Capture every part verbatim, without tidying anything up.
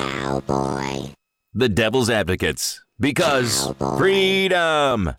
Cowboy. The Devil's Advocates. Because Cowboy. freedom.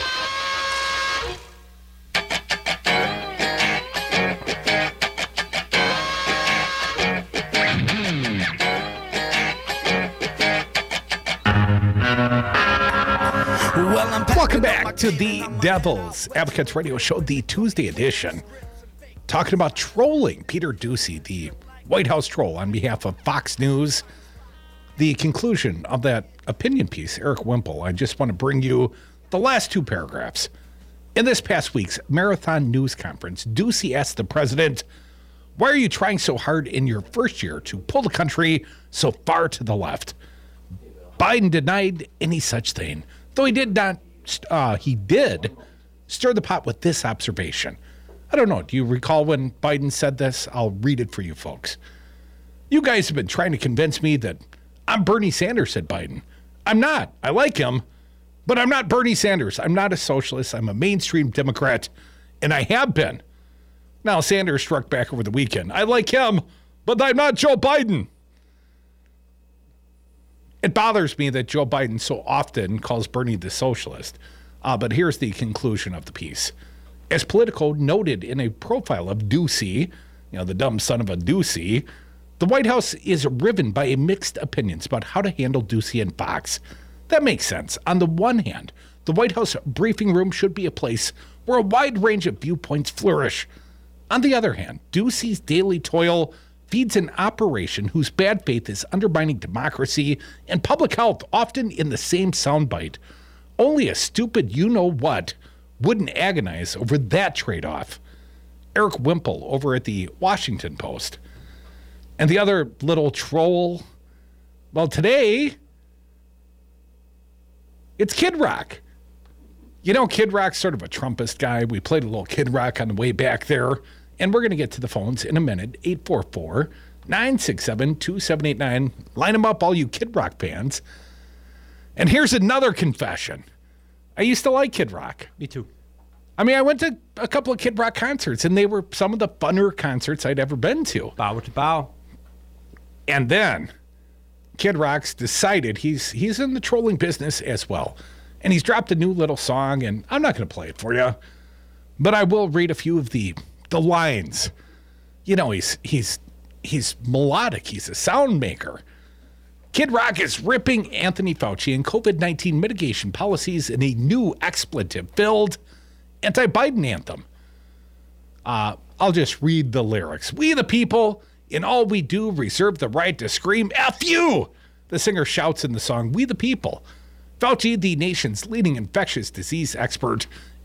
Welcome back to the Devil's Advocates Radio Show, the Tuesday edition. Talking about trolling Peter Doocy, the White House troll, on behalf of Fox News. The conclusion of that opinion piece, Eric Wimple, I just want to bring you the last two paragraphs. In this past week's Marathon News Conference, Doocy asked the president, why are you trying so hard in your first year to pull the country so far to the left? Biden denied any such thing, though he did not, uh, he did stir the pot with this observation. I don't know, do you recall when Biden said this? I'll read it for you folks. You guys have been trying to convince me that I'm Bernie Sanders, said Biden. I'm not. I like him, but I'm not Bernie Sanders. I'm not a socialist. I'm a mainstream Democrat, and I have been. Now, Sanders struck back over the weekend. I like him, but I'm not Joe Biden. It bothers me that Joe Biden so often calls Bernie the socialist. Uh, but here's the conclusion of the piece. As Politico noted in a profile of Doocy, you know, the dumb son of a Doocy, the White House is riven by mixed opinions about how to handle Doocy and Fox. That makes sense. On the one hand, the White House briefing room should be a place where a wide range of viewpoints flourish. On the other hand, Doocy's daily toil feeds an operation whose bad faith is undermining democracy and public health, often in the same soundbite. Only a stupid you-know-what wouldn't agonize over that trade-off. Eric Wimple over at the Washington Post. And the other little troll, well, today, it's Kid Rock. You know, Kid Rock's sort of a Trumpist guy. We played a little Kid Rock on the way back there. And we're going to get to the phones in a minute. eight four four, nine six seven, two seven eight nine. Line them up, all you Kid Rock fans. And here's another confession. I used to like Kid Rock. Me too. I mean, I went to a couple of Kid Rock concerts, and they were some of the funner concerts I'd ever been to. Bow to bow. And then Kid Rock's decided he's he's in the trolling business as well. And he's dropped a new little song, and I'm not going to play it for you, but I will read a few of the the lines. You know, he's he's he's melodic. He's a sound maker. Kid Rock is ripping Anthony Fauci and COVID nineteen mitigation policies in a new expletive-filled anti-Biden anthem. Uh, I'll just read the lyrics. We the people, in all we do, reserve the right to scream, F you! The singer shouts in the song, We the People. Fauci, the nation's leading infectious disease expert,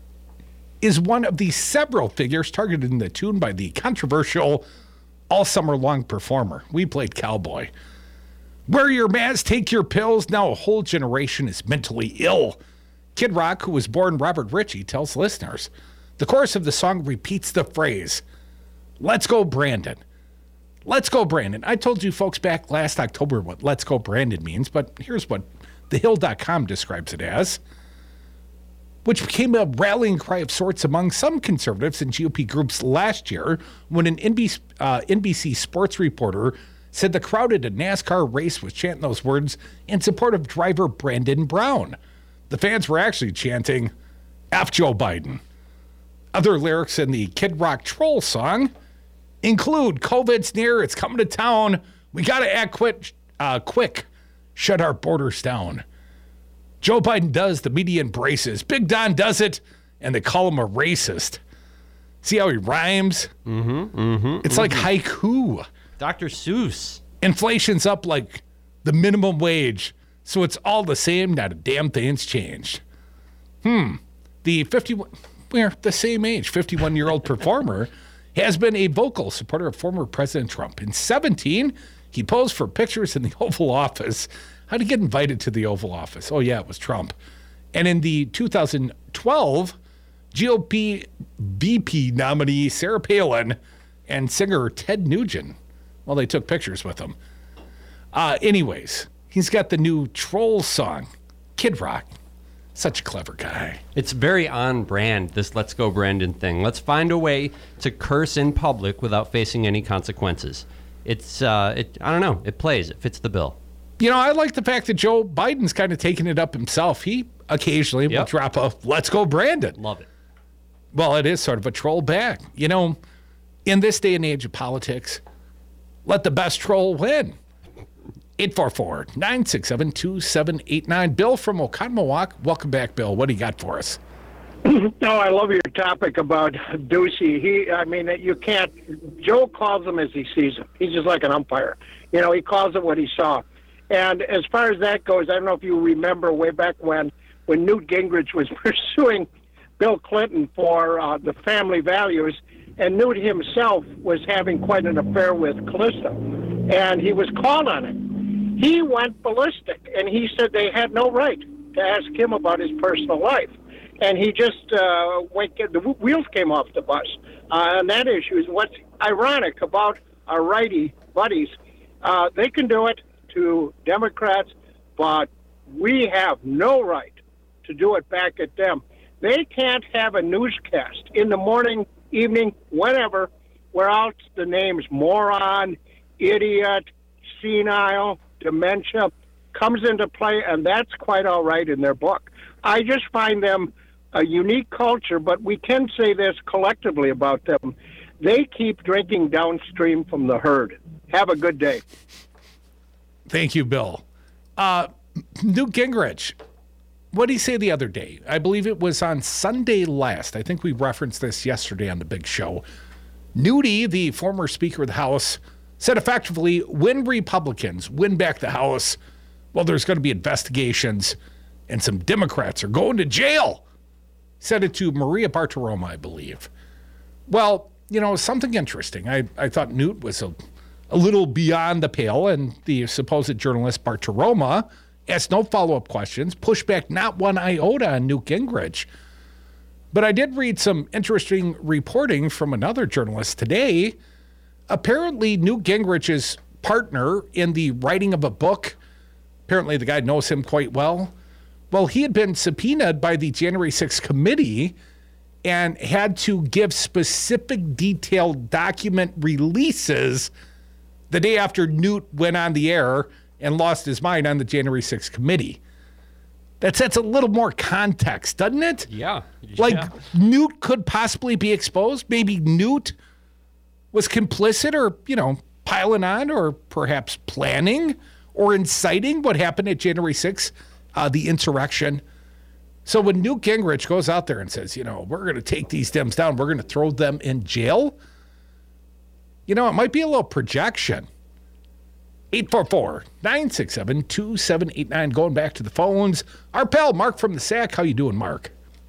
is one of the several figures targeted in the tune by the controversial all summer long performer. We played Cowboy. Wear your mask, take your pills. Now a whole generation is mentally ill. Kid Rock, who was born Robert Ritchie, tells listeners. The chorus of the song repeats the phrase, Let's go, Brandon. Let's go, Brandon. I told you folks back last October what Let's go, Brandon means, but here's what the hill dot com describes it as, which became a rallying cry of sorts among some conservatives and G O P groups last year when an N B C, uh, N B C sports reporter said the crowd at a NASCAR race was chanting those words in support of driver Brandon Brown. The fans were actually chanting, F Joe Biden. Other lyrics in the Kid Rock troll song include, COVID's near, it's coming to town, we got to act quick, uh, quick, shut our borders down. Joe Biden does, the media embraces. Big Don does it, and they call him a racist. See how he rhymes? Mm-hmm, mm-hmm. It's mm-hmm. like haiku. Doctor Seuss. Inflation's up like the minimum wage, so it's all the same, not a damn thing's changed. Hmm. The fifty-one, we're the same age, fifty-one-year-old performer has been a vocal supporter of former President Trump. In seventeen, he posed for pictures in the Oval Office. How did he get invited to the Oval Office? Oh, yeah, it was Trump. And in the two thousand twelve, G O P V P nominee Sarah Palin and singer Ted Nugent, well, they took pictures with him. Uh, anyways, he's got the new troll song, Kid Rock. Such a clever guy. It's very on brand, this Let's Go Brandon thing. Let's find a way to curse in public without facing any consequences. It's, uh, it, I don't know, it plays, it fits the bill. You know, I like the fact that Joe Biden's kind of taking it up himself. He occasionally will Yep. drop a "Let's go, Brandon." Love it. Well, it is sort of a troll bag. You know, in this day and age of politics, let the best troll win. eight four four, nine six seven, two seven eight nine. Bill from Oconomowoc. Welcome back, Bill. What do you got for us? No, I love your topic about Ducey. He, I mean, you can't. Joe calls him as he sees him. He's just like an umpire. You know, he calls it what he saw. And as far as that goes, I don't know if you remember way back when, when Newt Gingrich was pursuing Bill Clinton for uh, the family values, and Newt himself was having quite an affair with Calista, and he was called on it. He went ballistic, and he said they had no right to ask him about his personal life. And he just uh, went, the wheels came off the bus uh, on that issue. Is what's ironic about our righty buddies. Uh, they can do it to Democrats, but we have no right to do it back at them. They can't have a newscast in the morning, evening, whenever, where else the names moron, idiot, senile, dementia comes into play, and that's quite all right in their book. I just find them a unique culture, but we can say this collectively about them. They keep drinking downstream from the herd. Have a good day. Thank you, Bill. Uh, Newt Gingrich, what did he say the other day? I believe it was on Sunday last. I think we referenced this yesterday on the big show. Newty, the former Speaker of the House, said effectively, when Republicans win back the House, well, there's going to be investigations and some Democrats are going to jail. Said it to Maria Bartiromo, I believe. Well, you know, something interesting. I, I thought Newt was a, a little beyond the pale, and the supposed journalist Bartiromo asked no follow-up questions, pushed back not one iota on Newt Gingrich. But I did read some interesting reporting from another journalist today. Apparently, Newt Gingrich's partner in the writing of a book, apparently the guy knows him quite well. Well, he had been subpoenaed by the January sixth committee and had to give specific detailed document releases the day after Newt went on the air and lost his mind on the January sixth committee. That sets a little more context, doesn't it? Yeah. Like yeah. Newt could possibly be exposed. Maybe Newt was complicit or, you know, piling on or perhaps planning or inciting what happened at January sixth, uh, the insurrection. So when Newt Gingrich goes out there and says, you know, we're going to take these Dems down, we're going to throw them in jail, you know, it might be a little projection. eight four four, nine six seven, two seven eight nine. Going back to the phones. Our pal, Mark from the S A C. How you doing, Mark?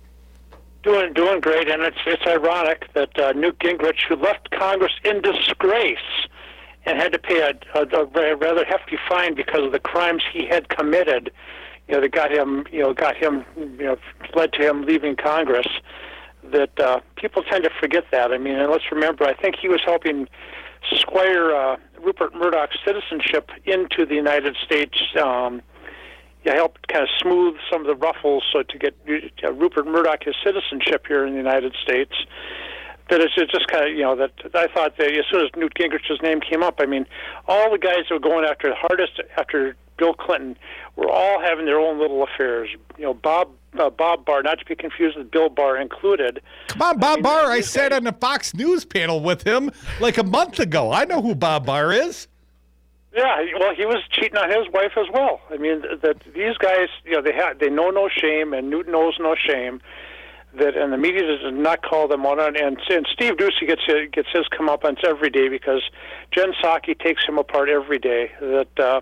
Doing doing great, and it's it's ironic that uh, Newt Gingrich, who left Congress in disgrace and had to pay a, a, a rather hefty fine because of the crimes he had committed, you know, that got him, you know, got him, you know, led to him leaving Congress. That uh, people tend to forget that. I mean, and let's remember, I think he was helping squire uh, Rupert Murdoch's citizenship into the United States. Um, Yeah, helped kind of smooth some of the ruffles so to get uh, Rupert Murdoch his citizenship here in the United States. That it's just kind of, you know, that I thought that as soon as Newt Gingrich's name came up, I mean, all the guys that were going after the hardest after Bill Clinton were all having their own little affairs. You know, Bob uh, Bob Barr, not to be confused with Bill Barr included. Come on, Bob I mean, Barr. I these sat guys- on the Fox News panel with him like a month ago. I know who Bob Barr is. Yeah, well, he was cheating on his wife as well. I mean, that these guys, you know, they have they know no shame, and Newt knows no shame. That and the media does not call them on. And, and Steve Ducey gets his, gets his comeuppance every day because Jen Psaki takes him apart every day. That uh,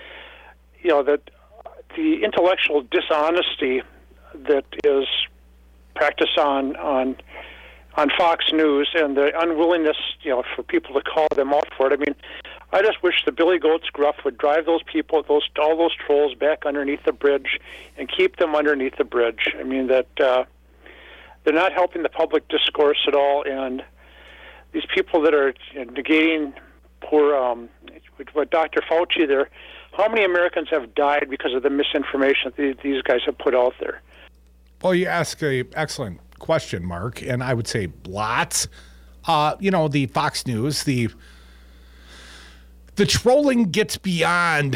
you know that the intellectual dishonesty that is practiced on on on Fox News and the unwillingness, you know, for people to call them out for it. I mean, I just wish the Billy Goats Gruff would drive those people, those all those trolls back underneath the bridge and keep them underneath the bridge. I mean, that uh, they're not helping the public discourse at all, and these people that are you know, negating poor, um, what Doctor Fauci there, how many Americans have died because of the misinformation that these guys have put out there? Well, you ask a excellent question, Mark, and I would say lots. Uh, you know, the Fox News, the the trolling gets beyond,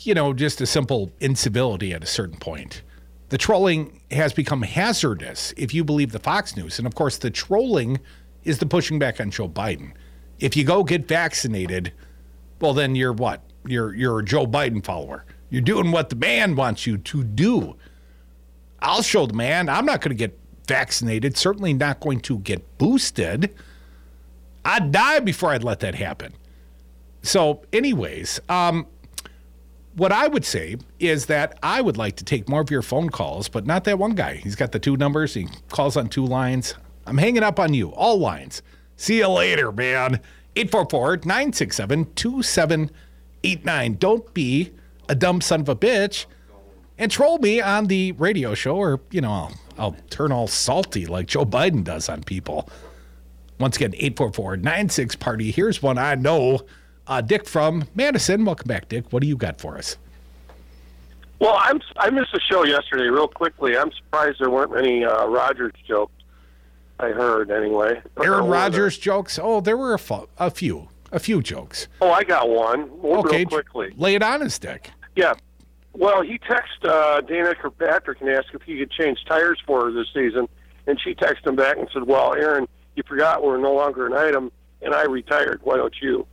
you know, just a simple incivility at a certain point. The trolling has become hazardous if you believe the Fox News. And of course, the trolling is the pushing back on Joe Biden. If you go get vaccinated, well, then you're what? You're, you're a Joe Biden follower. You're doing what the man wants you to do. I'll show the man. I'm not going to get vaccinated, certainly not going to get boosted. I'd die before I'd let that happen. So anyways, um, what I would say is that I would like to take more of your phone calls, but not that one guy. He's got the two numbers. He calls on two lines. I'm hanging up on you, all lines. See you later, man. eight four four, nine six seven, two seven eight nine. Don't be a dumb son of a bitch and troll me on the radio show, or, you know, I'll, I'll turn all salty like Joe Biden does on people. Once again, eight four four, nine six party. Here's one I know. Uh, Dick from Madison. Welcome back, Dick. What do you got for us? Well, I'm, I missed the show yesterday real quickly. I'm surprised there weren't any uh, Rodgers jokes. I heard, anyway. Aaron Rodgers jokes? Oh, there were a, fu- a few. A few jokes. Oh, I got one. One okay, real quickly. Lay it on us, Dick. Yeah. Well, he texted uh, Dana Kirkpatrick and asked if he could change tires for her this season, and she texted him back and said, well, Aaron, you forgot we're no longer an item, and I retired. Why don't you?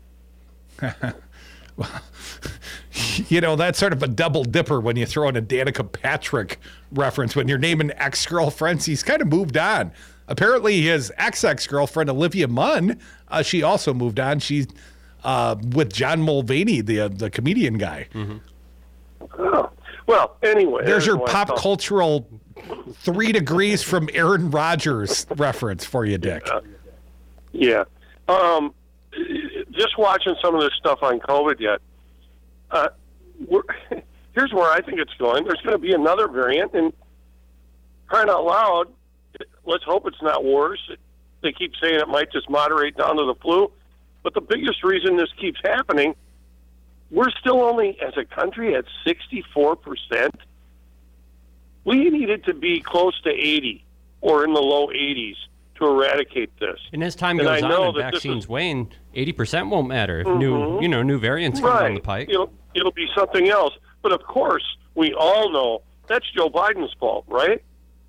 Well, you know, that's sort of a double dipper when you throw in a Danica Patrick reference. When you're naming ex-girlfriends, he's kind of moved on. Apparently, his ex-ex-girlfriend, Olivia Munn, uh, she also moved on. She's uh, with John Mulvaney, the uh, the comedian guy. Mm-hmm. Oh. Well, anyway. There's your pop cultural three degrees from Aaron Rodgers reference for you, Dick. Uh, yeah. Um, just watching some of this stuff on COVID yet. Uh, we're, here's where I think it's going. There's going to be another variant, and crying out loud, let's hope it's not worse. They keep saying it might just moderate down to the flu. But the biggest reason this keeps happening, we're still only, as a country, at sixty-four percent. We needed to be close to eighty or in the low eighties to eradicate this. And as time and goes I on know and that vaccines is, wane, eighty percent won't matter if mm-hmm. new, you know, new variants come right. down the pike. It'll, it'll be something else. But of course, we all know that's Joe Biden's fault, right?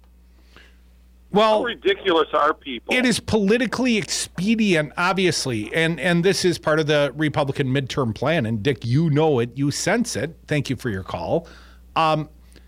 Well, how ridiculous are people? It is politically expedient, obviously, and and this is part of the Republican midterm plan. And Dick, you know it, you sense it. Thank you for your call. Um,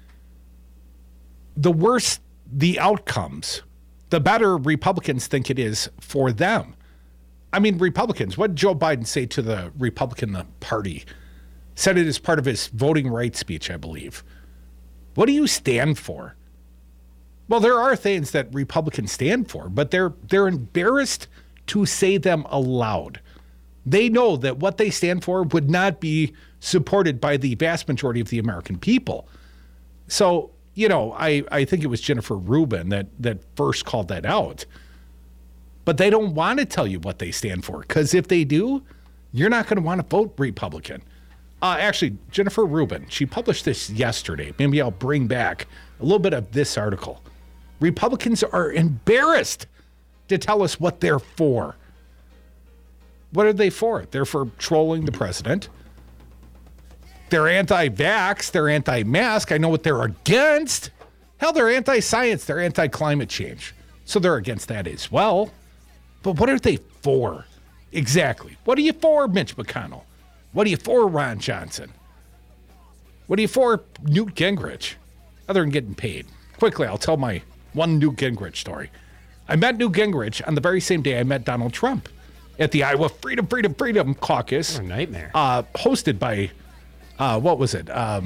the worse the outcomes, the better Republicans think it is for them. I mean, Republicans. What did Joe Biden say to the Republican Party? Said it as part of his voting rights speech, I believe. What do you stand for? Well, there are things that Republicans stand for, but they're they're embarrassed to say them aloud. They know that what they stand for would not be supported by the vast majority of the American people. So, you know, I, I think it was Jennifer Rubin that, that first called that out. But they don't want to tell you what they stand for, because if they do, you're not going to want to vote Republican. Uh, actually, Jennifer Rubin, she published this yesterday. Maybe I'll bring back a little bit of this article. Republicans are embarrassed to tell us what they're for. What are they for? They're for trolling the president. They're anti-vax. They're anti-mask. I know what they're against. Hell, they're anti-science. They're anti-climate change. So they're against that as well. But what are they for? Exactly. What are you for, Mitch McConnell? What are you for, Ron Johnson? What are you for, Newt Gingrich? Other than getting paid. Quickly, I'll tell my one Newt Gingrich story. I met Newt Gingrich on the very same day I met Donald Trump at the Iowa Freedom, Freedom, Freedom Caucus. What a nightmare. Uh, hosted by, uh, what was it? Um,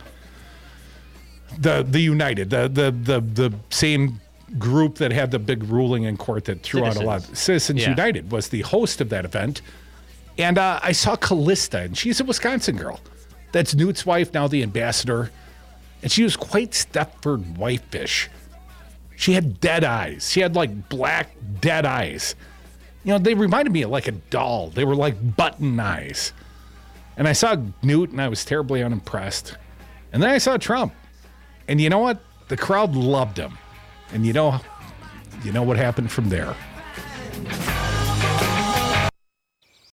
the the United, the, the the the same group that had the big ruling in court that threw Citizens. out a lot. Of, Citizens Yeah. United was the host of that event. And uh, I saw Callista, and she's a Wisconsin girl. That's Newt's wife, now the ambassador. And she was quite Stepford Wife-ish. She had dead eyes. She had like black dead eyes. You know, they reminded me of like a doll. They were like button eyes. And I saw Newt, and I was terribly unimpressed. And then I saw Trump. And you know what? The crowd loved him. And you know, you know what happened from there.